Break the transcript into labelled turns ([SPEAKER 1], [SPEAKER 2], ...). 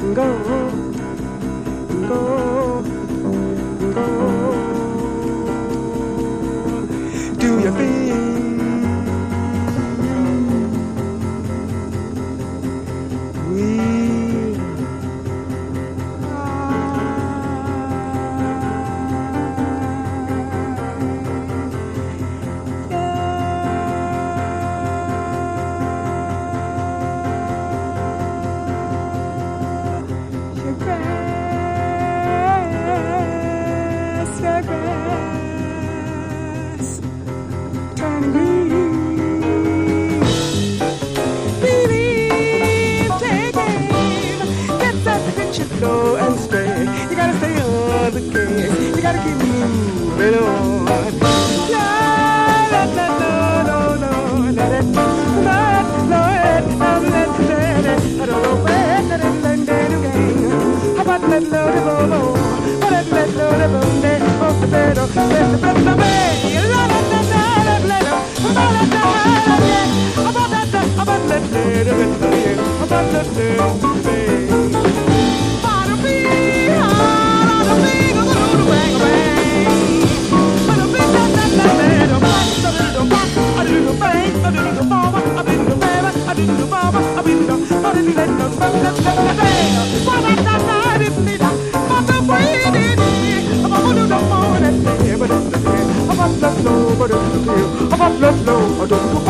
[SPEAKER 1] go, go, go. Do your thing. Slow and straight, you gotta stay on the case. You gotta keep moving on. La la la la la la, let it, let it, let it. I don't know where let it land again. How about let it load it go? Let it load it go. Let the bed up, let the bed up. La la la la la la, about let it, about let it. Let's go.